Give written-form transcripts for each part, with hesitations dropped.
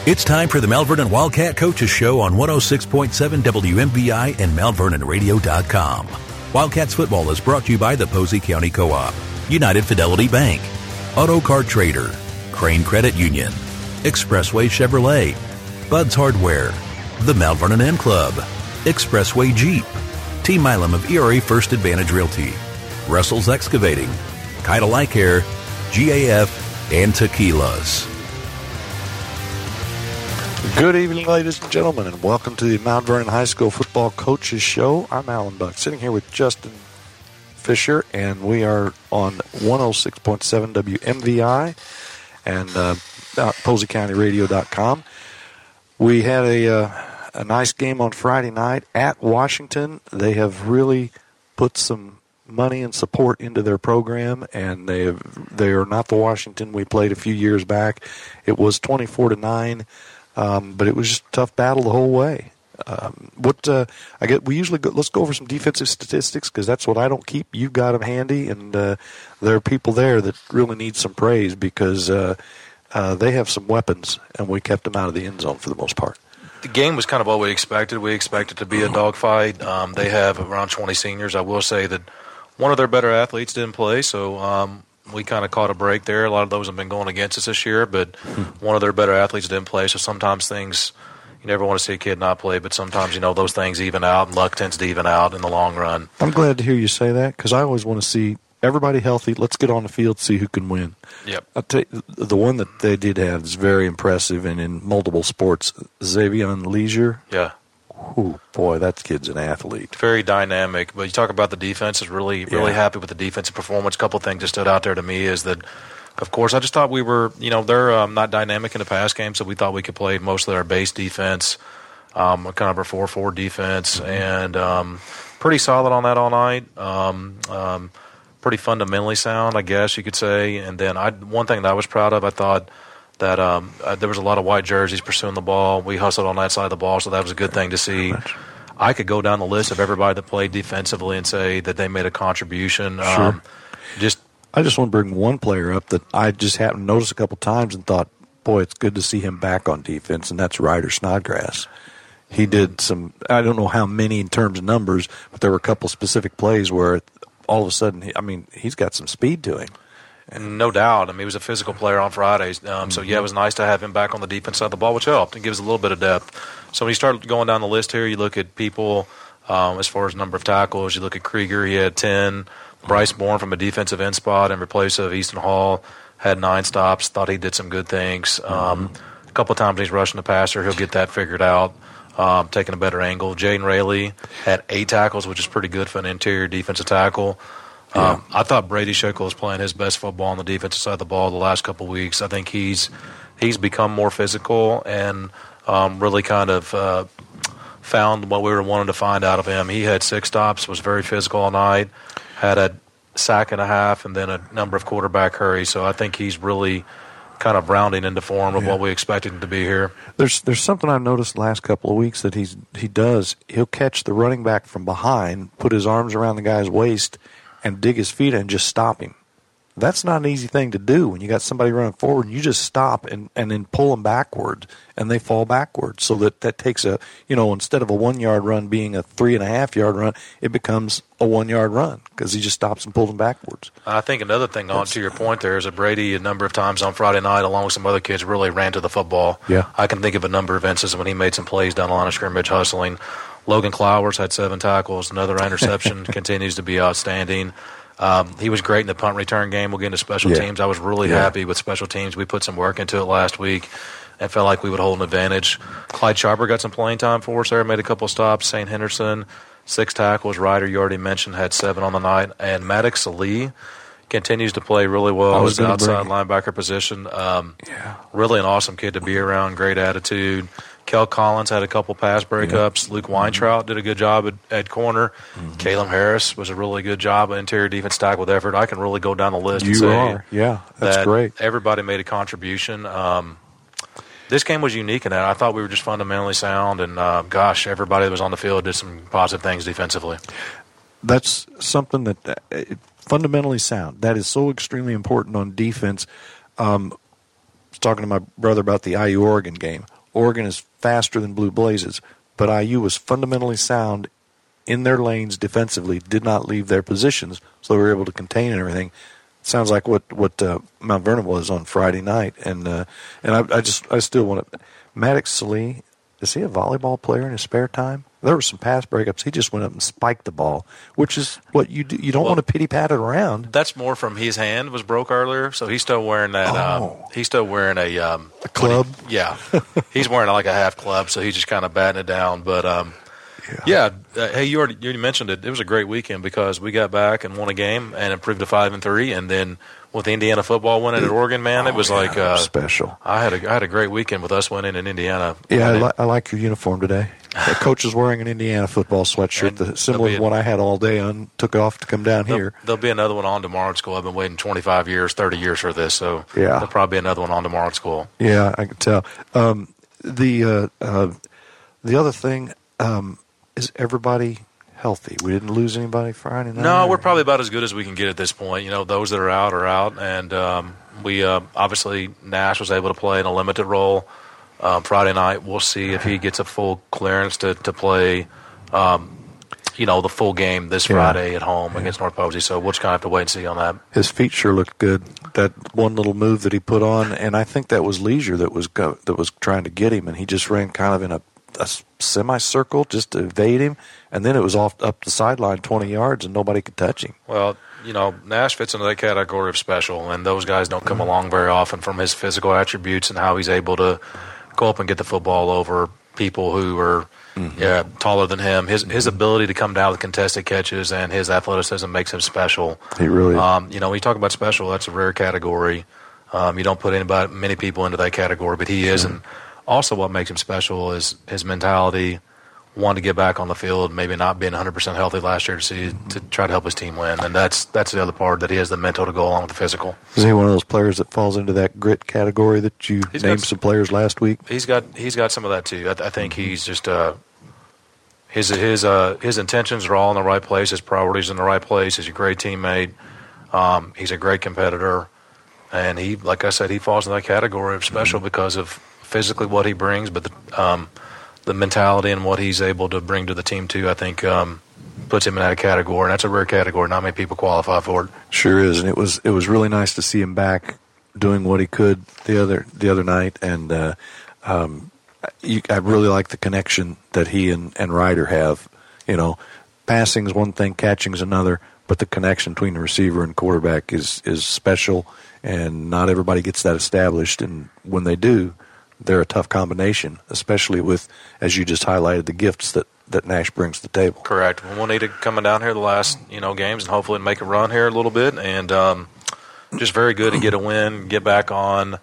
It's time for the Mount Vernon Wildcat Coaches Show on 106.7 WMVI and MountVernonRadio.com. Wildcats football is brought to you by the Posey County Co-op, United Fidelity Bank, Auto Car Trader, Crane Credit Union, Expressway Chevrolet, Bud's Hardware, the Mount Vernon M Club, Expressway Jeep, T. Milam of ERA First Advantage Realty, Russell's Excavating, Keitel Eye Care, GAF, and Tequilas. Good evening, ladies and gentlemen, and welcome to the Mount Vernon High School Football Coaches Show. I'm Alan Buck, sitting here with Justin Fisher, and we are on 106.7 WMVI and PoseyCountyRadio.com. We had a nice game on Friday night at Washington. They have really put some money and support into their program, and they are not the Washington we played a few years back. It was 24-9. But it was just a tough battle the whole way. We usually let's go over some defensive statistics because that's what I don't keep. You've got them handy, and there are people there that really need some praise because they have some weapons, and we kept them out of the end zone for the most part. The game was kind of what we expected. We expected to be a dogfight. They have around 20 seniors. I will say that one of their better athletes didn't play, so we kind of caught a break there. A lot of those have been going against us this year, but one of their better athletes didn't play. So sometimes things, you never want to see a kid not play, but sometimes, those things even out, and luck tends to even out in the long run. I'm glad to hear you say that because I always want to see everybody healthy. Let's get on the field, see who can win. Yep. I'll tell you, the one that they did have is very impressive and in multiple sports. Xavier Leisure. Yeah. Ooh, boy, that kid's an athlete. Very dynamic. But you talk about the defense, is really happy with the defensive performance. A couple of things that stood out there to me is that, of course, I just thought we were, they're not dynamic in the pass game, so we thought we could play mostly our base defense, kind of our 4-4 defense, and pretty solid on that all night. Pretty fundamentally sound, I guess you could say. And then one thing that I was proud of, I thought that there was a lot of white jerseys pursuing the ball. We hustled on that side of the ball, so that was a good thing to see. I could go down the list of everybody that played defensively and say that they made a contribution. Sure. I just want to bring one player up that I just happened to notice a couple times and thought, boy, it's good to see him back on defense, and that's Ryder Snodgrass. He did some, I don't know how many in terms of numbers, but there were a couple specific plays where all of a sudden, he's got some speed to him. And no doubt. He was a physical player on Fridays. So, it was nice to have him back on the defense side of the ball, which helped. It gives a little bit of depth. So, when you start going down the list here, you look at people as far as number of tackles. You look at Krieger, he had 10. Bryce Bourne from a defensive end spot in replace of Easton Hall had 9 stops. Thought he did some good things. A couple of times he's rushing the passer. He'll get that figured out, taking a better angle. Jaden Rayleigh had 8 tackles, which is pretty good for an interior defensive tackle. I thought Brady Schickle was playing his best football on the defensive side of the ball the last couple of weeks. I think he's become more physical and really kind of found what we were wanting to find out of him. He had 6 stops, was very physical all night, had a sack and a half, and then a number of quarterback hurries. So I think he's really kind of rounding into form of what we expected him to be here. There's something I've noticed the last couple of weeks that he does. He'll catch the running back from behind, put his arms around the guy's waist, and dig his feet and just stop him. That's not an easy thing to do when you got somebody running forward and you just stop and then pull them backward and they fall backwards. So that takes instead of a 1-yard run being a 3.5-yard run, it becomes a 1-yard run because he just stops and pulls them backwards. I think another thing on to your point there is that Brady a number of times on Friday night along with some other kids really ran to the football. Yeah. I can think of a number of instances when he made some plays down the line of scrimmage hustling. Logan Clowers had 7 tackles, another interception, continues to be outstanding. He was great in the punt return game. We'll get into special teams. I was really happy with special teams. We put some work into it last week and felt like we would hold an advantage. Clyde Sharper got some playing time for us there, made a couple of stops. St. Henderson, 6 tackles. Ryder, you already mentioned, had 7 on the night. And Maddox Ali continues to play really well as outside linebacker position. Really an awesome kid to be around, great attitude. Kel Collins had a couple pass breakups. Luke Weintraut did a good job at corner. Caleb Harris was a really good job at interior defense tackle with effort. I can really go down the list and say that's great. Everybody made a contribution. This game was unique in that I thought we were just fundamentally sound, and everybody that was on the field did some positive things defensively. That's something that fundamentally sound. That is so extremely important on defense. talking to my brother about the IU-Oregon game. Oregon is faster than Blue Blazes, but IU was fundamentally sound in their lanes defensively, did not leave their positions, so they were able to contain and everything. Sounds like what Mount Vernon was on Friday night, and I still want to. Maddox Salee, is he a volleyball player in his spare time? There were some pass breakups. He just went up and spiked the ball, which is what you do. You don't want to pity pat it around. That's more from his hand was broke earlier, so he's still wearing that. He's still wearing a club. He's wearing like a half club, so he's just kind of batting it down. But hey, you already mentioned it. It was a great weekend because we got back and won a game and improved to 5-3, and then with Indiana football winning at Oregon, man, it was special. I had a great weekend with us winning in Indiana. Yeah, I like your uniform today. The coach is wearing an Indiana football sweatshirt, similar to what I had all day on. Took off to come down here. There'll be another one on tomorrow at school. I've been waiting 25 years, 30 years for this, so yeah. There'll probably be another one on tomorrow at school. Yeah, I can tell. The other thing is everybody healthy. We didn't lose anybody Friday night? No, we're probably about as good as we can get at this point. You know, those that are out, and we obviously Nash was able to play in a limited role Friday night. We'll see if he gets a full clearance to play, the full game this Friday at home against North Posey. So we'll just kind of have to wait and see on that. His feet sure looked good. That one little move that he put on, and I think that was Leisure that was trying to get him, and he just ran kind of in a semicircle just to evade him, and then it was off up the sideline 20 yards, and nobody could touch him. Well, Nash fits into that category of special, and those guys don't come along very often from his physical attributes and how he's able to go up and get the football over people who are taller than him. His ability to come down with contested catches and his athleticism makes him special. He really when you talk about special, that's a rare category. You don't put many people into that category, but he is. And also what makes him special is his mentality, wanting to get back on the field, maybe not being 100% healthy last year to try to help his team win. And that's the other part, that he has the mental to go along with the physical. Is he one of those players that falls into that grit category that you named some players last week? He's got some of that too. I think he's just his intentions are all in the right place. His priorities in the right place. He's a great teammate. He's a great competitor, and he, like I said, he falls in that category of special because of physically what he brings, but the mentality and what he's able to bring to the team too, I think puts him in that category, and that's a rare category. Not many people qualify for it. Sure is, and it was really nice to see him back doing what he could the other night, and I really like the connection that he and Ryder have. Passing is one thing, catching is another, but the connection between the receiver and quarterback is special, and not everybody gets that established, and when they do, they're a tough combination, especially with, as you just highlighted, the gifts that Nash brings to the table. Correct. We'll need to coming down here the last games and hopefully make a run here a little bit, and just very good to get a win, get back on.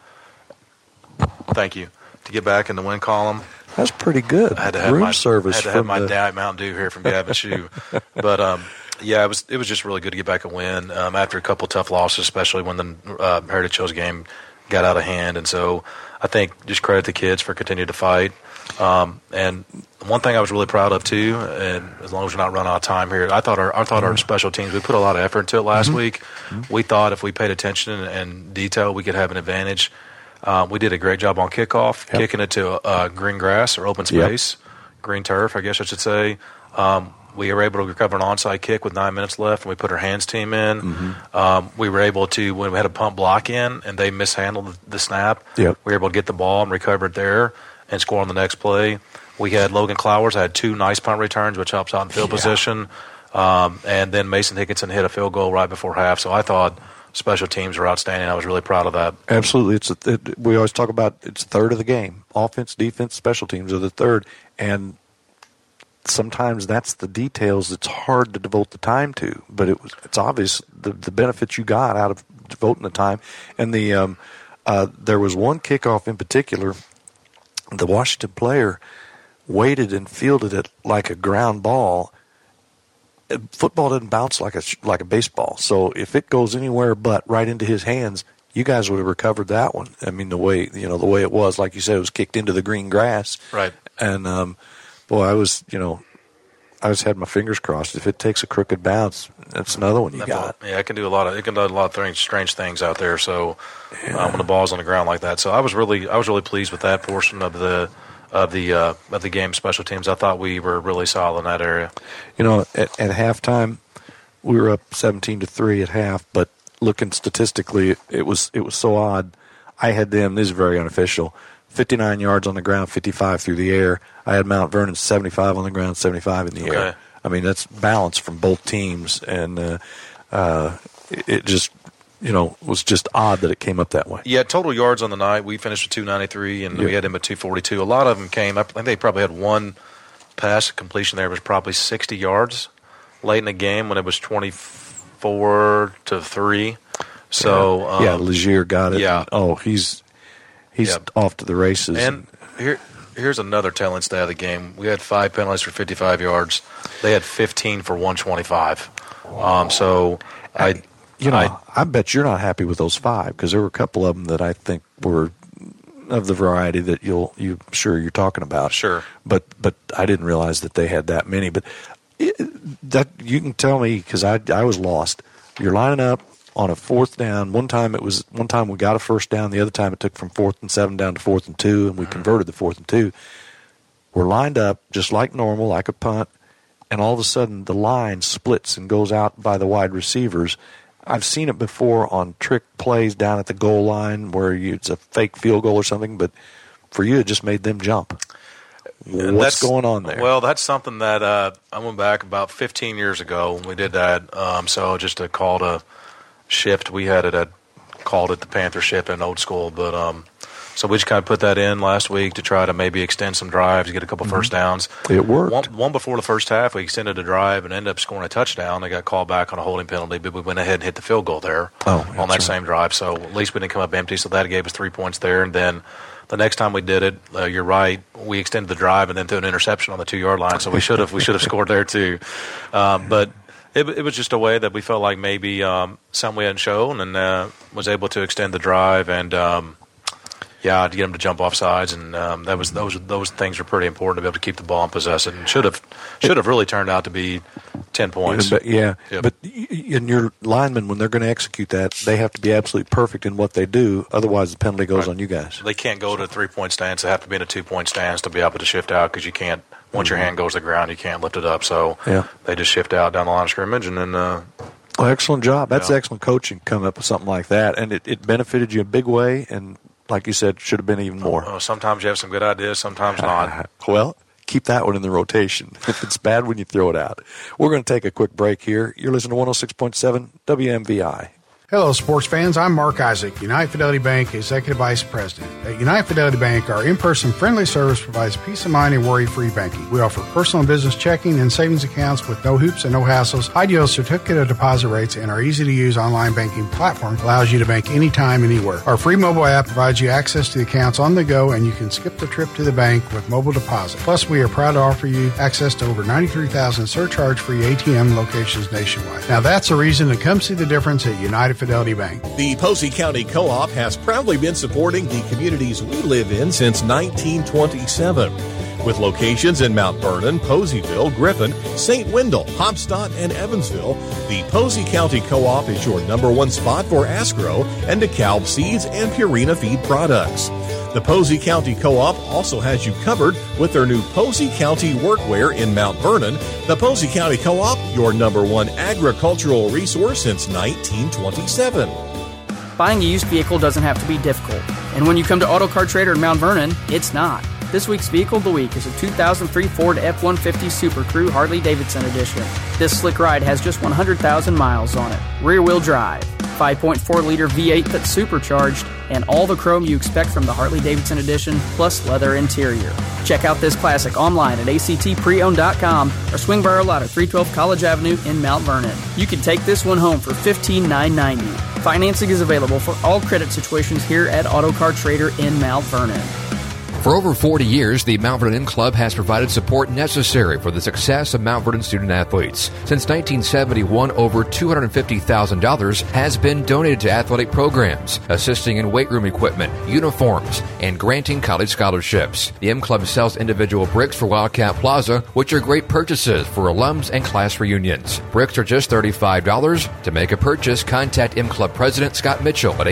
Thank you. To get back in the win column. That's pretty good. I had to have my Diet Mountain Dew here from Gavin Shoe, but it was just really good to get back a win after a couple tough losses, especially when the Heritage Hills game got out of hand, and so I think just credit the kids for continuing to fight. And one thing I was really proud of too, and as long as we're not running out of time here, I thought our special teams, we put a lot of effort into it last week. We thought if we paid attention and detail, we could have an advantage. We did a great job on kickoff, kicking it to green grass or open space, green turf, I guess I should say. We were able to recover an onside kick with 9 minutes left, and we put our hands team in. We were able to, when we had a pump block in and they mishandled the snap, we were able to get the ball and recover it there and score on the next play. We had Logan Clowers had 2 nice punt returns, which helps out in field position. And then Mason Higginson hit a field goal right before half. So I thought special teams were outstanding. I was really proud of that. Absolutely. We always talk about it's a third of the game. Offense, defense, special teams are the third. And sometimes that's the details it's hard to devote the time to. But it's obvious the benefits you got out of devoting the time. And there was one kickoff in particular. The Washington player waited and fielded it like a ground ball. Football doesn't bounce like a baseball. So if it goes anywhere but right into his hands, you guys would have recovered that one. I mean, the way it was, like you said, it was kicked into the green grass. Right. And boy, I was, I just had my fingers crossed. If it takes a crooked bounce, that's another one you got. Yeah, it can do a lot of things, strange things out there. So when the ball's on the ground like that, so I was really pleased with that portion of the game, special teams. I thought we were really solid in that area. You know, at halftime, we were up 17-3 at half, but looking statistically, it was so odd. I had them. This is very unofficial. 59 yards on the ground, 55 through the air. I had Mount Vernon 75 on the ground, 75 in the air. I mean, that's balance from both teams, and it just, was just odd that it came up that way. Yeah, total yards on the night, we finished with 293, and we had them at 242. A lot of them came, I think they probably had one pass completion there. It was probably 60 yards late in the game when it was 24-3. So Legier got it. Yeah. He's off to the races. And here's another telling stat of the game. We had 5 penalties for 55 yards. They had 15 for 125. I bet you're not happy with those 5 because there were a couple of them that I think were of the variety that you're talking about. Sure. But I didn't realize that they had that many. But that you can tell me because I was lost. You're lining up on a 4th down. One time we got a first down. The other time it took from 4th and 7 down to 4th and 2, and we converted the 4th and 2. We're lined up just like normal, like a punt, and all of a sudden the line splits and goes out by the wide receivers. I've seen it before on trick plays down at the goal line where it's a fake field goal or something, but for you it just made them jump. What's going on there? Well, that's something that I went back about 15 years ago when we did that. So just a call to shift. We had called it the Panther shift in old school, but so we just kind of put that in last week to try to maybe extend some drives, get a couple first downs. It worked. One before the first half, we extended a drive and ended up scoring a touchdown. They got called back on a holding penalty, but we went ahead and hit the field goal there on that same drive. So at least we didn't come up empty. So that gave us 3 points there. And then the next time we did it, you're right, we extended the drive and then threw an interception on the 2-yard line. So we should have scored there too, but. It was just a way that we felt like maybe something we hadn't shown and was able to extend the drive and, to get them to jump off sides. And those things were pretty important to be able to keep the ball in possession. And should have really turned out to be 10 points. But in your linemen, when they're going to execute that, they have to be absolutely perfect in what they do. Otherwise, the penalty goes on you guys. They can't go to a 3-point stance. They have to be in a 2-point stance to be able to shift out because you can't. Once your hand goes to the ground, you can't lift it up. So they just shift out down the line of scrimmage. And then excellent job. That's excellent coaching coming up with something like that. And it benefited you in a big way. And like you said, should have been even more. Sometimes you have some good ideas, sometimes not. Well, keep that one in the rotation. If it's bad when you throw it out. We're going to take a quick break here. You're listening to 106.7 WMVI. Hello, sports fans. I'm Mark Isaac, United Fidelity Bank Executive Vice President. At United Fidelity Bank, our in-person friendly service provides peace of mind and worry-free banking. We offer personal and business checking and savings accounts with no hoops and no hassles, high-yield certificate of deposit rates, and our easy-to-use online banking platform allows you to bank anytime, anywhere. Our free mobile app provides you access to the accounts on the go, and you can skip the trip to the bank with mobile deposit. Plus, we are proud to offer you access to over 93,000 surcharge-free ATM locations nationwide. Now, that's a reason to come see the difference at United Fidelity Bank. The Posey County Co-op has proudly been supporting the communities we live in since 1927. With locations in Mount Vernon, Poseyville, Griffin, St. Wendell, Hopstad, and Evansville, the Posey County Co-op is your #1 spot for Asgrow and DeKalb seeds and Purina feed products. The Posey County Co-op also has you covered with their new Posey County Workwear in Mount Vernon. The Posey County Co-op, your #1 agricultural resource since 1927. Buying a used vehicle doesn't have to be difficult. And when you come to Auto Car Trader in Mount Vernon, it's not. This week's Vehicle of the Week is a 2003 Ford F-150 Super Crew Harley-Davidson Edition. This slick ride has just 100,000 miles on it. Rear-wheel drive, 5.4-liter V8 that's supercharged, and all the chrome you expect from the Harley-Davidson Edition, plus leather interior. Check out this classic online at actpreowned.com or swing by our lot at 312 College Avenue in Mount Vernon. You can take this one home for $15,990. Financing is available for all credit situations here at Auto Car Trader in Mount Vernon. For over 40 years, the Mount Vernon M Club has provided support necessary for the success of Mount Vernon student-athletes. Since 1971, over $250,000 has been donated to athletic programs, assisting in weight room equipment, uniforms, and granting college scholarships. The M Club sells individual bricks for Wildcat Plaza, which are great purchases for alums and class reunions. Bricks are just $35. To make a purchase, contact M Club President Scott Mitchell at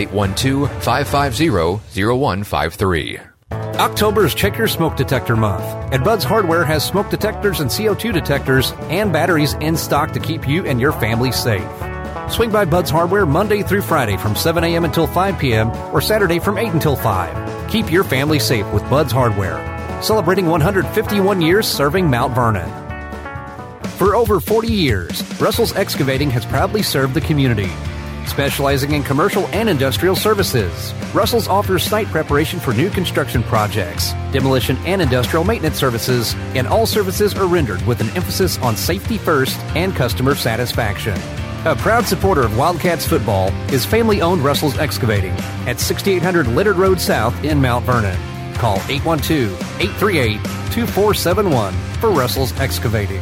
812-550-0153. October is Check Your Smoke Detector Month, and Bud's Hardware has smoke detectors and CO2 detectors and batteries in stock to keep you and your family safe. Swing by Bud's Hardware Monday through Friday from 7 a.m. until 5 p.m. or Saturday from 8 until 5. Keep your family safe with Bud's Hardware, celebrating 151 years serving Mount Vernon. For over 40 years, Russell's Excavating has proudly served the community. Specializing in commercial and industrial services, Russell's offers site preparation for new construction projects, demolition and industrial maintenance services, and all services are rendered with an emphasis on safety first and customer satisfaction. A proud supporter of Wildcats football is family-owned Russell's Excavating at 6800 Leonard Road South in Mount Vernon. Call 812-838-2471 for Russell's Excavating.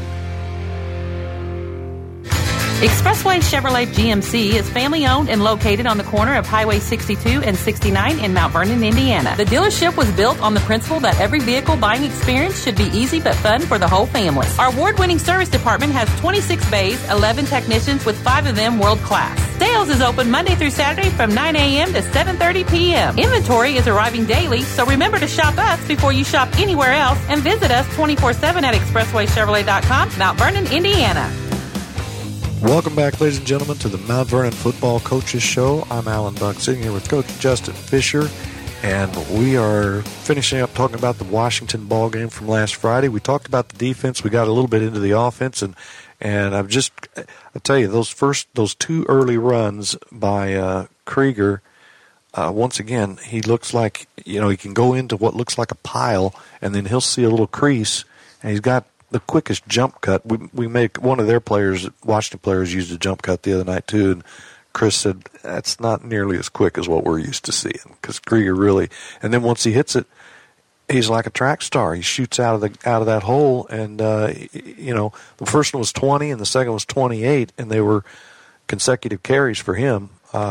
Expressway Chevrolet GMC is family-owned and located on the corner of Highway 62 and 69 in Mount Vernon, Indiana. The dealership was built on the principle that every vehicle buying experience should be easy but fun for the whole family. Our award-winning service department has 26 bays, 11 technicians, with 5 of them world-class. Sales is open Monday through Saturday from 9 a.m. to 7:30 p.m. Inventory is arriving daily, so remember to shop us before you shop anywhere else and visit us 24/7 at expresswaychevrolet.com, Mount Vernon, Indiana. Welcome back, ladies and gentlemen, to the Mount Vernon Football Coaches Show. I'm Alan Buck, sitting here with Coach Justin Fisher, and we are finishing up talking about the Washington ball game from last Friday. We talked about the defense. We got a little bit into the offense, and I tell you, those two early runs by Krieger, once again, he looks like, he can go into what looks like a pile, and then he'll see a little crease, and he's got the quickest jump cut. We make one of their players, Washington players, used a jump cut the other night too, and Chris said that's not nearly as quick as what we're used to seeing, because Krieger really. And then once he hits it, he's like a track star. He shoots out of that hole, and the first one was 20, and the second was 28, and they were consecutive carries for him.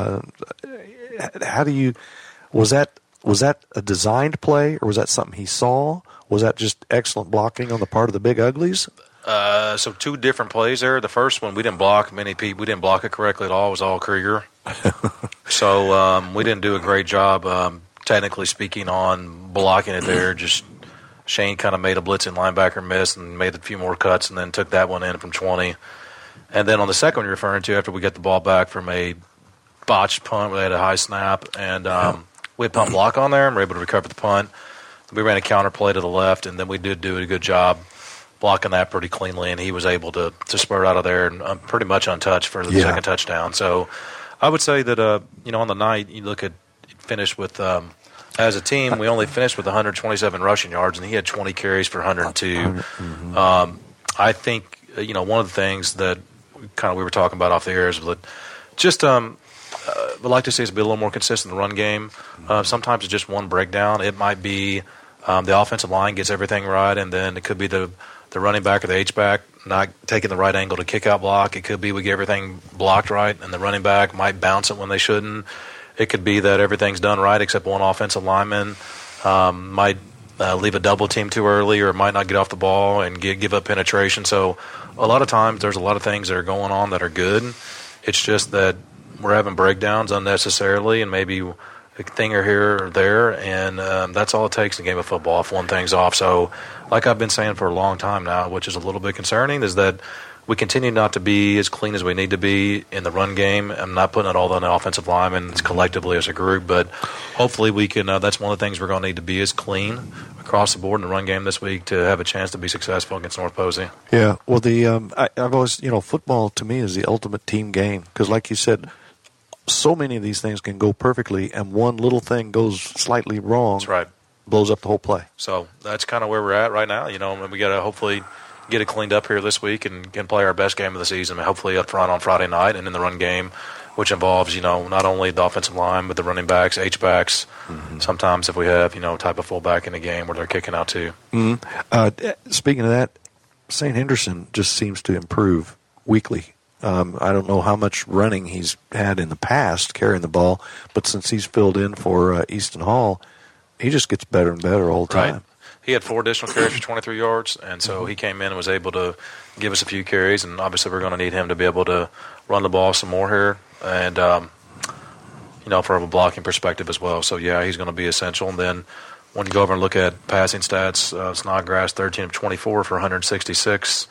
Was that a designed play, or was that something he saw? Was that just excellent blocking on the part of the Big Uglies? So two different plays there. The first one, we didn't block many people. We didn't block it correctly at all. It was all Krieger. So we didn't do a great job, technically speaking, on blocking it there. Just Shane kind of made a blitzing linebacker miss and made a few more cuts and then took that one in from 20. And then on the second one you're referring to, after we get the ball back from a botched punt where they had a high snap, and we had punt block on there and we were able to recover the punt. We ran a counter play to the left, and then we did do a good job blocking that pretty cleanly, and he was able to spurt out of there and pretty much untouched for the second touchdown. So I would say that, on the night, you look at finish with, as a team, we only finished with 127 rushing yards, and he had 20 carries for 102. Mm-hmm. I think, one of the things that we were talking about off the air is that just would like to see us be a little more consistent in the run game. Sometimes it's just one breakdown. It might be the offensive line gets everything right, and then it could be the running back or the H-back not taking the right angle to kick out block. It could be we get everything blocked right, and the running back might bounce it when they shouldn't. It could be that everything's done right except one offensive lineman might leave a double team too early, or might not get off the ball and give up penetration. So a lot of times there's a lot of things that are going on that are good. It's just that we're having breakdowns unnecessarily, and maybe a thing or here or there, and that's all it takes in a game of football if one thing's off. So like I've been saying for a long time now, which is a little bit concerning, is that we continue not to be as clean as we need to be in the run game. I'm not putting it all on the offensive linemen collectively as a group, but hopefully we can. That's one of the things we're going to need to be as clean across the board in the run game this week to have a chance to be successful against North Posey. Yeah, well, I've always, football to me is the ultimate team game, because like you said, so many of these things can go perfectly, and one little thing goes slightly wrong. That's right. Blows up the whole play. So that's kind of where we're at right now. And we got to hopefully get it cleaned up here this week and can play our best game of the season, hopefully up front on Friday night and in the run game, which involves, not only the offensive line, but the running backs, H-backs. Sometimes if we have, type of fullback in the game where they're kicking out too. Speaking of that, St. Henderson just seems to improve weekly. I don't know how much running he's had in the past carrying the ball, but since he's filled in for Easton Hall, he just gets better and better all the time. Right. He had 4 additional carries for 23 yards, and so he came in and was able to give us a few carries, and obviously we're going to need him to be able to run the ball some more here, and, from a blocking perspective as well. So, yeah, he's going to be essential. And then when you go over and look at passing stats, Snodgrass 13 of 24 for 166,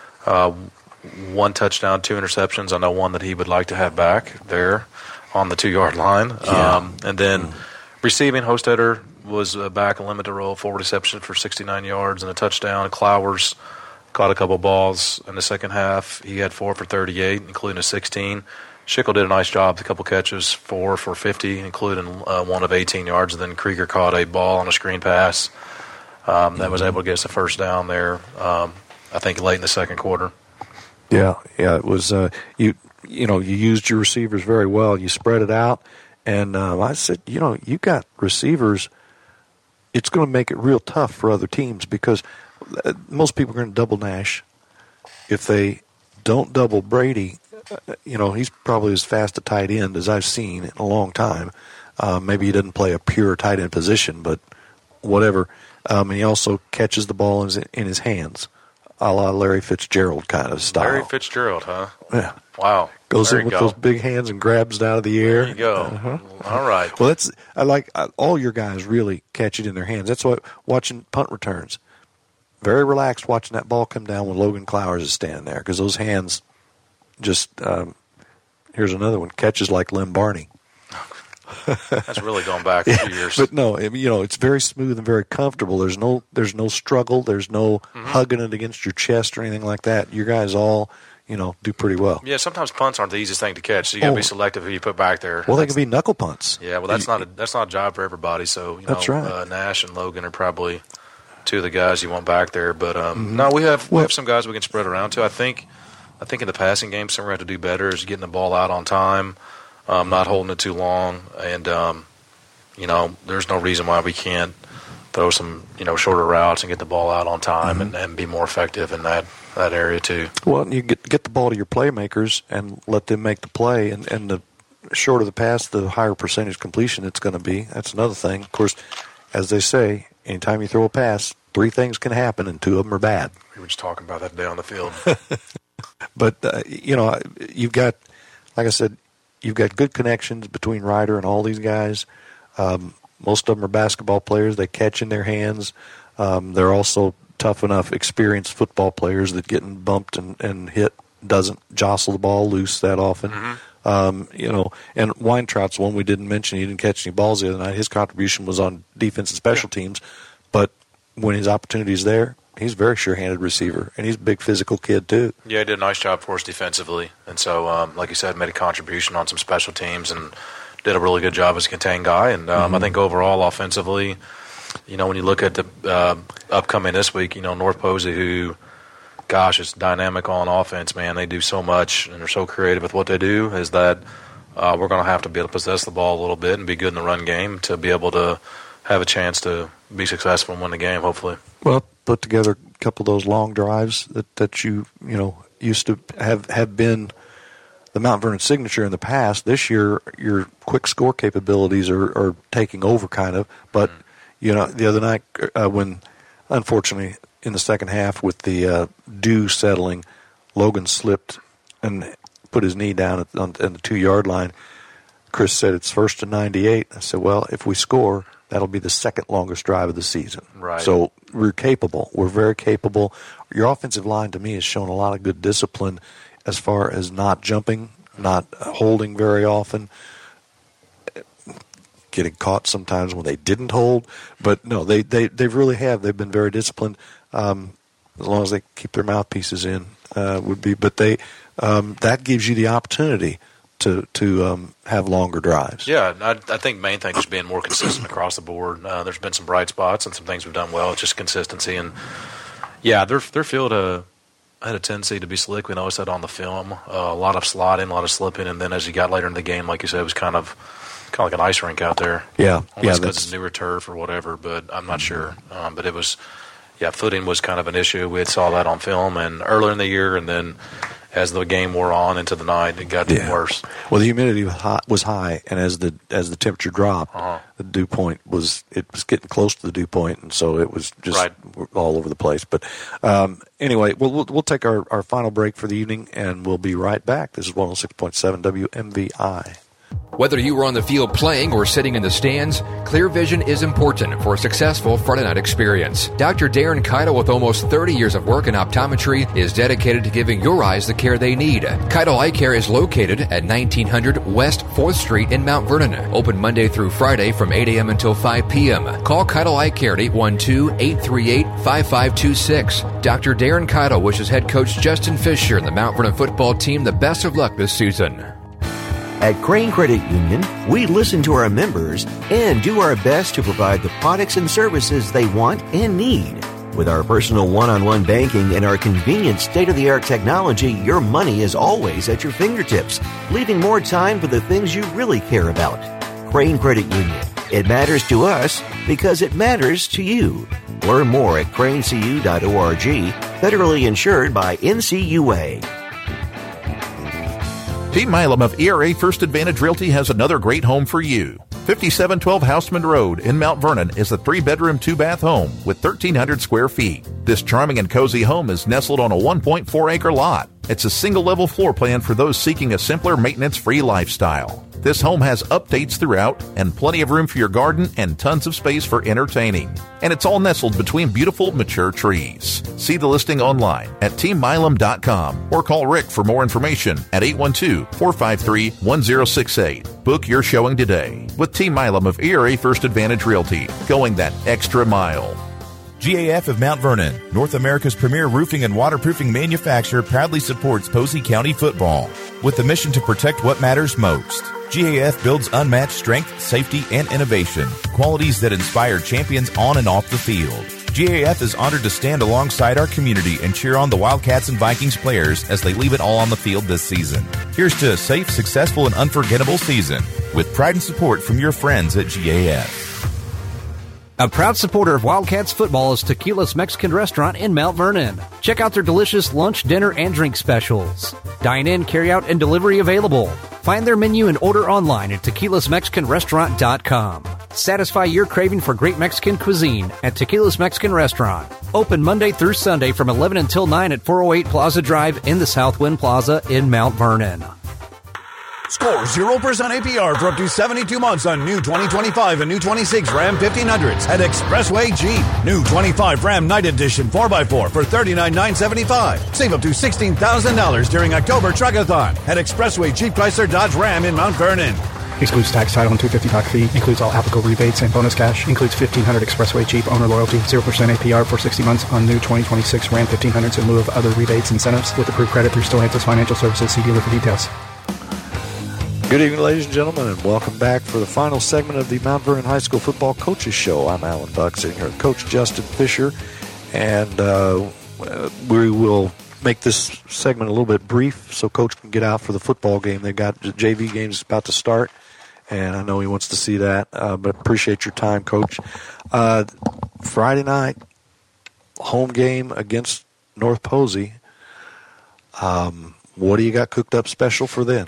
1 touchdown, 2 interceptions. I know one that he would like to have back there on the 2-yard line. Yeah. And then receiving, Hostetter was back a limited role, 4 receptions for 69 yards and a touchdown. Clowers caught a couple balls in the second half. He had 4 for 38, including a 16. Schickel did a nice job, a couple catches, 4 for 50, including 1 of 18 yards. And then Krieger caught a ball on a screen pass that was able to get us a first down there, I think, late in the second quarter. Yeah, it was you used your receivers very well. You spread it out, and I said, you got receivers. It's going to make it real tough for other teams because most people are going to double Nash. If they don't double Brady, he's probably as fast a tight end as I've seen in a long time. Maybe he doesn't play a pure tight end position, but whatever. And he also catches the ball in his hands, a la Larry Fitzgerald kind of style. Larry Fitzgerald, huh? Yeah. Wow. Goes in with those big hands and grabs it out of the air. There you go. All right. Well, I like all your guys really catch it in their hands. That's what watching punt returns. Very relaxed watching that ball come down when Logan Clowers is standing there because those hands just here's another one, catches like Lem Barney. That's really going back a few years. But no, it's very smooth and very comfortable. There's no struggle. There's no hugging it against your chest or anything like that. You guys all do pretty well. Yeah, sometimes punts aren't the easiest thing to catch, so you got to be selective who you put back there. Well, they can be knuckle punts. Yeah, well, that's not a job for everybody. So that's right. Nash and Logan are probably 2 of the guys you want back there. But no, we have some guys we can spread around to. I think in the passing game, something we have to do better is getting the ball out on time, not holding it too long, and there's no reason why we can't throw some shorter routes and get the ball out on time and be more effective in that area too. Well, you get the ball to your playmakers and let them make the play, and the shorter the pass, the higher percentage completion it's going to be. That's another thing. Of course, as they say, anytime you throw a pass, 3 things can happen, and 2 of them are bad. We were just talking about that today on the field. But you've got, like I said, you've got good connections between Ryder and all these guys. Most of them are basketball players. They catch in their hands. They're also tough enough, experienced football players that getting bumped and hit doesn't jostle the ball loose that often. And Weintraub's one we didn't mention. He didn't catch any balls the other night. His contribution was on defense and special teams. But when his opportunity is there, he's a very sure-handed receiver, and he's a big physical kid too. Yeah, he did a nice job for us defensively. And so, like you said, made a contribution on some special teams and did a really good job as a contained guy. And I think overall offensively, when you look at the upcoming this week, North Posey, who, gosh, is dynamic on offense, man. They do so much, and they're so creative with what they do, is that we're going to have to be able to possess the ball a little bit and be good in the run game to be able to have a chance to be successful and win the game, hopefully. Well, put together a couple of those long drives that you used to have been the Mount Vernon signature in the past. This year, your quick score capabilities are taking over, kind of. But the other night when, unfortunately, in the second half with the dew settling, Logan slipped and put his knee down on the 2-yard line. Chris said it's 1st and 98. I said, well, if we score, that'll be the second longest drive of the season. Right. So we're capable. We're very capable. Your offensive line, to me, has shown a lot of good discipline as far as not jumping, not holding very often, getting caught sometimes when they didn't hold. But, no, they really have. They've been very disciplined as long as they keep their mouthpieces in would be. But that gives you the opportunity to have longer drives. Yeah, I think main thing is being more consistent across the board. There's been some bright spots and some things we've done well. It's just consistency, and Yeah, their field had a tendency to be slick. We noticed that on the film. A lot of sliding, a lot of slipping, and then as you got later in the game, like you said, it was kind of like an ice rink out there. Yeah, because it's newer turf or whatever, but I'm not sure. But it was, footing was kind of an issue. We saw that on film and earlier in the year, and then as the game wore on into the night, it got even worse. Well, the humidity was high, and as the temperature dropped, the dew point was getting close to the dew point, and so it was just all over the place. But anyway, we'll take our final break for the evening, and we'll be right back. This is 106.7 WMVI. Whether you were on the field playing or sitting in the stands, clear vision is important for a successful Friday night experience. Dr. Darren Keitel, with almost 30 years of work in optometry, is dedicated to giving your eyes the care they need. Keitel Eye Care is located at 1900 West 4th Street in Mount Vernon. Open Monday through Friday from 8 a.m. until 5 p.m. Call Keitel Eye Care at 812-838-5526. Dr. Darren Keitel wishes head coach Justin Fisher and the Mount Vernon football team the best of luck this season. At Crane Credit Union, we listen to our members and do our best to provide the products and services they want and need. With our personal one-on-one banking and our convenient state-of-the-art technology, your money is always at your fingertips, leaving more time for the things you really care about. Crane Credit Union. It matters to us because it matters to you. Learn more at cranecu.org, federally insured by NCUA. Team Milam of ERA First Advantage Realty has another great home for you. 5712 Houseman Road in Mount Vernon is a 3-bedroom, 2-bath home with 1,300 square feet. This charming and cozy home is nestled on a 1.4-acre lot. It's a single-level floor plan for those seeking a simpler, maintenance-free lifestyle. This home has updates throughout and plenty of room for your garden and tons of space for entertaining. And it's all nestled between beautiful, mature trees. See the listing online at teammilam.com or call Rick for more information at 812-453-1068. Book your showing today with Team Milam of ERA First Advantage Realty, going that extra mile. GAF of Mount Vernon, North America's premier roofing and waterproofing manufacturer, proudly supports Posey County football with the mission to protect what matters most. GAF builds unmatched strength, safety, and innovation, qualities that inspire champions on and off the field. GAF is honored to stand alongside our community and cheer on the Wildcats and Vikings players as they leave it all on the field this season. Here's to a safe, successful, and unforgettable season with pride and support from your friends at GAF. A proud supporter of Wildcats football is Tequila's Mexican Restaurant in Mount Vernon. Check out their delicious lunch, dinner, and drink specials. Dine-in, carry-out, and delivery available. Find their menu and order online at tequilasmexicanrestaurant.com. Satisfy your craving for great Mexican cuisine at Tequila's Mexican Restaurant. Open Monday through Sunday from 11 until 9 at 408 Plaza Drive in the Southwind Plaza in Mount Vernon. Score 0% APR for up to 72 months on new 2025 and new 26 Ram 1500s at Expressway Jeep. New 25 Ram Night Edition 4x4 for $39,975. Save up to $16,000 during October Truckathon at Expressway Jeep Chrysler Dodge Ram in Mount Vernon. Excludes tax, title, and $250 fee. Includes all applicable rebates and bonus cash. Includes 1,500 Expressway Jeep owner loyalty. 0% APR for 60 months on new 2026 Ram 1500s in lieu of other rebates and incentives with approved credit through Stellantis Financial Services. See dealer for details. Good evening, ladies and gentlemen, and welcome back for the final segment of the Mount Vernon High School Football Coaches Show. I'm Alan Buck, sitting here with Coach Justin Fisher, and we will make this segment a little bit brief so Coach can get out for the football game. They've got the JV games about to start, and I know he wants to see that, but appreciate your time, Coach. Friday night, home game against North Posey. What do you got cooked up special for them?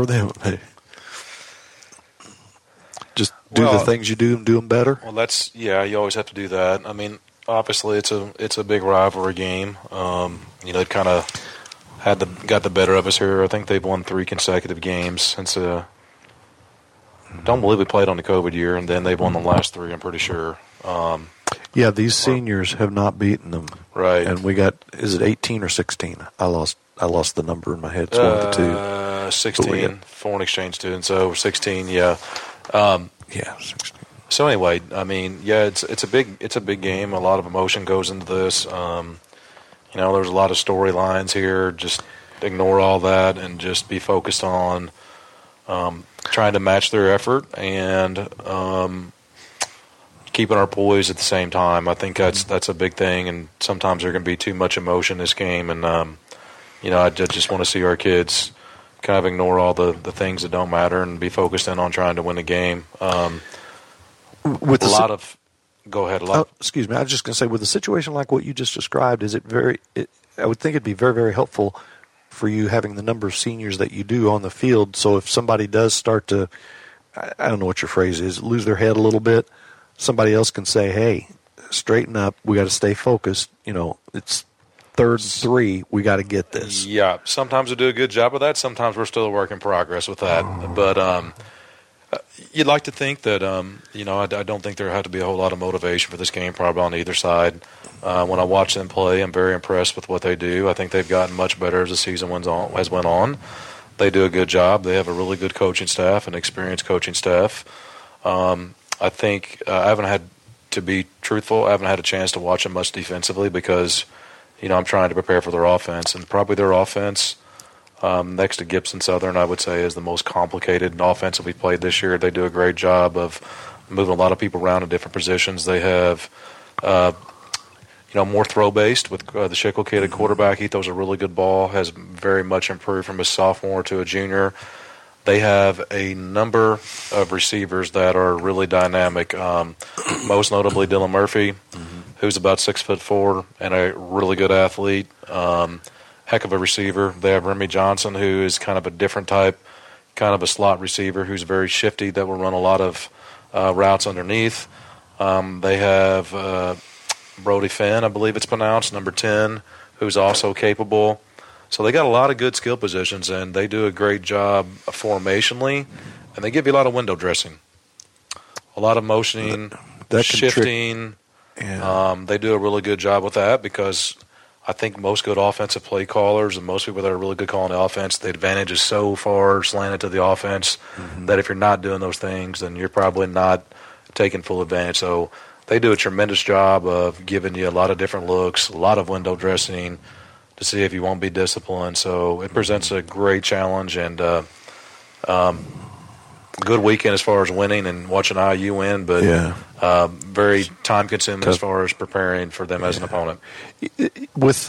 Just do the things you do and do them better. Well, you always have to do that. I mean, obviously it's a big rivalry game. It kind of got the better of us here. I think they've won 3 consecutive games since. Don't believe we played on the COVID year, and then they've won the last 3. I'm pretty sure. These seniors have not beaten them. Right. And we got, is it 18 or 16? I lost the number in my head. It's one of the two. 16 foreign exchange students, so 16. Yeah. 16. So anyway, I mean, it's a big game. A lot of emotion goes into this. There's a lot of storylines here. Just ignore all that and just be focused on trying to match their effort and keeping our poise at the same time. I think that's a big thing, and sometimes there can be too much emotion in this game, and I just want to see our kids kind of ignore all the things that don't matter and be focused in on trying to win the game. With Go ahead. Excuse me. I was just going to say, with a situation like what you just described, I would think it'd be very, very helpful for you having the number of seniors that you do on the field. So if somebody does start to, I don't know what your phrase is, lose their head a little bit, somebody else can say, hey, straighten up. We got to stay focused. It's 3rd and 3. We got to get this. Yeah. Sometimes we do a good job of that. Sometimes we're still a work in progress with that. But you'd like to think that, I don't think there had to be a whole lot of motivation for this game probably on either side. When I watch them play, I'm very impressed with what they do. I think they've gotten much better as the season has went on. They do a good job. They have a really good coaching staff, an experienced coaching staff. I think I haven't had, to be truthful, I haven't had a chance to watch them much defensively because, I'm trying to prepare for their offense. And probably their offense, next to Gibson Southern, I would say, is the most complicated offense that we've played this year. They do a great job of moving a lot of people around in different positions. They have, more throw-based with the Schickel kid at quarterback. He throws a really good ball, has very much improved from a sophomore to a junior. They have a number of receivers that are really dynamic, most notably Dylan Murphy, who's about 6'4" and a really good athlete. Heck of a receiver. They have Remy Johnson, who is kind of a different type, kind of a slot receiver who's very shifty, that will run a lot of routes underneath. They have Brody Finn, I believe it's pronounced, number 10, who's also capable. So they got a lot of good skill positions, and they do a great job formationally, and they give you a lot of window dressing, a lot of motioning, shifting. They do a really good job with that because I think most good offensive play callers and most people that are really good calling the offense, the advantage is so far slanted to the offense that if you're not doing those things, then you're probably not taking full advantage. So they do a tremendous job of giving you a lot of different looks, a lot of window dressing to see if you won't be disciplined. So it presents a great challenge and good weekend as far as winning and watching IU win, but very time-consuming as far as preparing for them as an opponent. With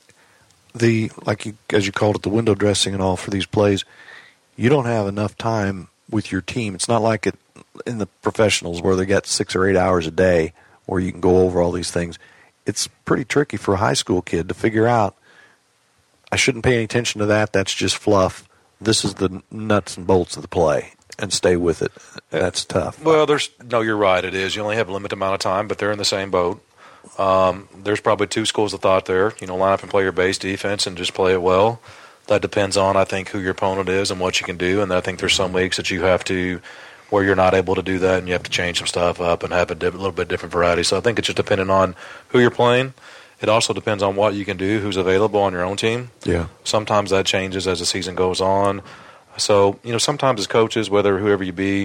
as you called it, the window dressing and all for these plays, you don't have enough time with your team. It's not like it in the professionals where they get 6 or 8 hours a day where you can go over all these things. It's pretty tricky for a high school kid to figure out, I shouldn't pay any attention to that. That's just fluff. This is the nuts and bolts of the play, and stay with it. That's tough. Well, you're right. It is. You only have a limited amount of time, but they're in the same boat. There's probably 2 schools of thought there. Line up and play your base defense and just play it well. That depends on, I think, who your opponent is and what you can do. And I think there's some weeks that you have to, where you're not able to do that, and you have to change some stuff up and have a little bit different variety. So I think it's just depending on who you're playing. It also depends on what you can do, who's available on your own team. Yeah. Sometimes that changes as the season goes on. So, sometimes as coaches, whoever you be,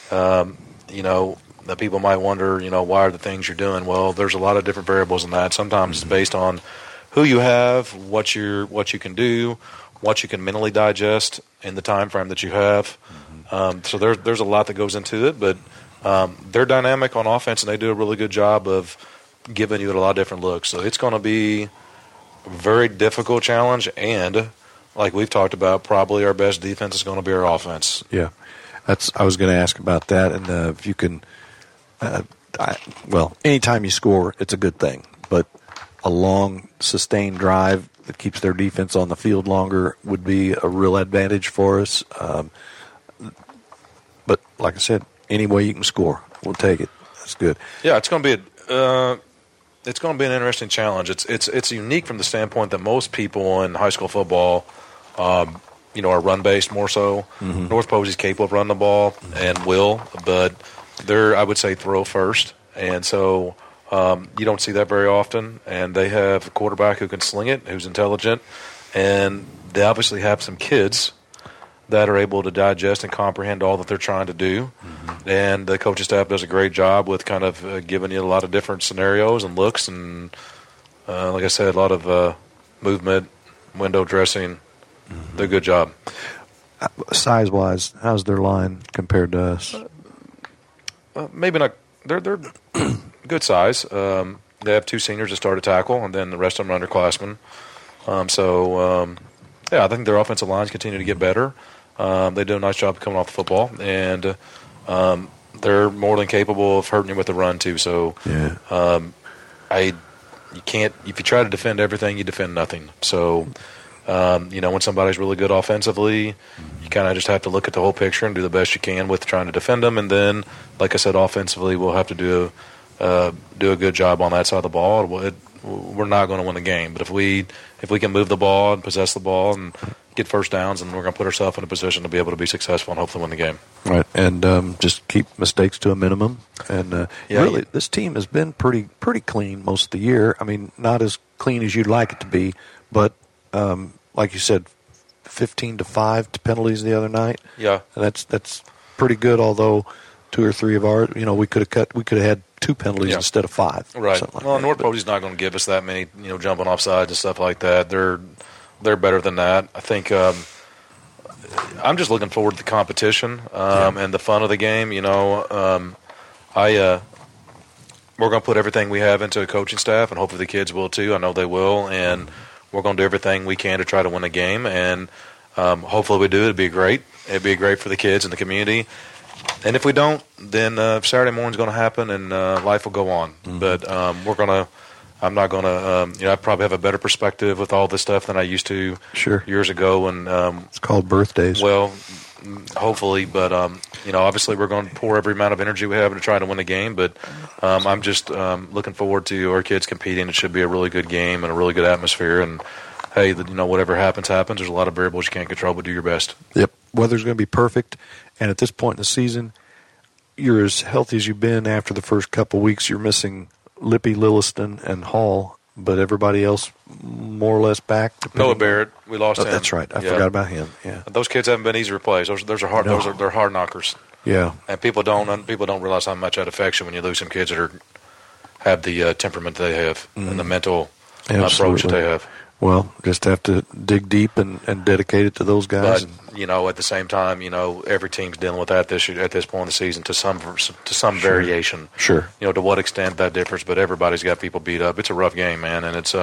that people might wonder, why are the things you're doing? Well, there's a lot of different variables in that. Sometimes it's based on who you have, what you can do, what you can mentally digest in the time frame that you have. So there's a lot that goes into it, but they're dynamic on offense, and they do a really good job of giving you a lot of different looks. So it's going to be a very difficult challenge, and like we've talked about, probably our best defense is going to be our offense. Yeah, I was going to ask about that, and if you can, anytime you score, it's a good thing. But a long, sustained drive that keeps their defense on the field longer would be a real advantage for us. But like I said, any way you can score, we'll take it. That's good. Yeah, it's going to be an interesting challenge. It's unique from the standpoint that most people in high school football, are run-based more so. North Posey's capable of running the ball and will, but they're, I would say, throw first. And so you don't see that very often. And they have a quarterback who can sling it, who's intelligent. And they obviously have some kids that are able to digest and comprehend all that they're trying to do. And the coaching staff does a great job with kind of giving you a lot of different scenarios and looks. And like I said, a lot of movement, window dressing. They're a good job. Size-wise, how's their line compared to us? Maybe not They're good size. They have 2 seniors that start at tackle, and then the rest of them are underclassmen. I think their offensive lines continue to get better. They do a nice job of coming off the football, and they're more than capable of hurting you with the run too. So, you can't. If you try to defend everything, you defend nothing. So, when somebody's really good offensively, you kind of just have to look at the whole picture and do the best you can with trying to defend them. And then, like I said, offensively, we'll have to do a good job on that side of the ball. We're not going to win the game, but if we can move the ball and possess the ball and get first downs, and we're going to put ourselves in a position to be able to be successful and hopefully win the game. Right, and just keep mistakes to a minimum. And really, this team has been pretty clean most of the year. I mean, not as clean as you'd like it to be, but like you said, 15-5 to penalties the other night. Yeah, and that's pretty good. Although 2 or 3 of ours, we could have had 2 penalties instead of 5. Right. Like North Posy's not going to give us that many, jumping off sides and stuff like that. They're better than that. I think I'm just looking forward to the competition and the fun of the game. We're going to put everything we have into a coaching staff, and hopefully the kids will too. I know they will, and we're going to do everything we can to try to win a game. And hopefully we do. It'd be great. It'd be great for the kids and the community. And if we don't, then Saturday morning's going to happen, and life will go on. Mm-hmm. But I'm not going to. I probably have a better perspective with all this stuff than I used to years ago. And it's called birthdays. Well, hopefully, but obviously we're going to pour every amount of energy we have to try to win the game. But I'm just looking forward to our kids competing. It should be a really good game and a really good atmosphere. And hey, whatever happens. There's a lot of variables you can't control, but do your best. Yep, weather's going to be perfect. And at this point in the season, you're as healthy as you've been after the first couple weeks. You're missing Lippy, Lilliston, and Hall, but everybody else more or less back. Noah Barrett, we lost him. That's right. I forgot about him. Yeah, those kids haven't been easy to replace. Those are hard. No. They're hard knockers. Yeah, and people don't realize how much that affects you when you lose some kids that have the temperament they have and the mental approach that they have. Well, just have to dig deep and dedicate it to those guys. But, at the same time, every team's dealing with that at this point in the season to some variation. Sure. To what extent that differs, but everybody's got people beat up. It's a rough game, man, and it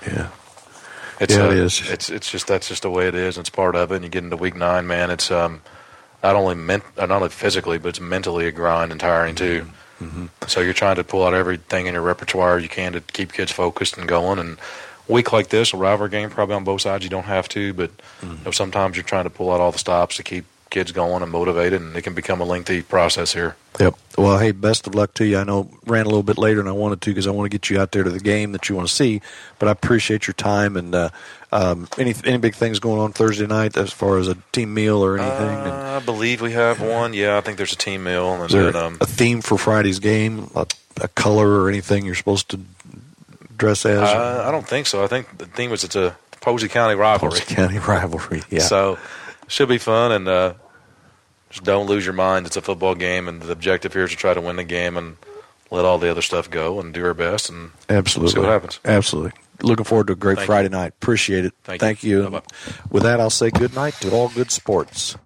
is. It's just that's just the way it is. And it's part of it. And you get into week 9, man. It's not only physically, but it's mentally a grind and tiring too. Mm-hmm. So you're trying to pull out everything in your repertoire you can to keep kids focused and going. And a week like this, a rivalry game, probably on both sides, you don't have to, but sometimes you're trying to pull out all the stops to keep kids going and motivated, and it can become a lengthy process here. Yep. Well, hey, best of luck to you. I know ran a little bit later than I wanted to because I want to get you out there to the game that you want to see, but I appreciate your time. And any big things going on Thursday night as far as a team meal or anything? I believe we have one. Yeah, I think there's a team meal. Is there a theme for Friday's game, a color or anything you're supposed to dress as? I don't think so. I think the theme was it's a Posey County rivalry. Posey County rivalry, yeah. So it should be fun, and just don't lose your mind. It's a football game, and the objective here is to try to win the game and let all the other stuff go and do our best and absolutely see what happens. Absolutely. Looking forward to a great Friday night. Appreciate it. Thank you. Bye-bye. With that, I'll say good night to all good sports.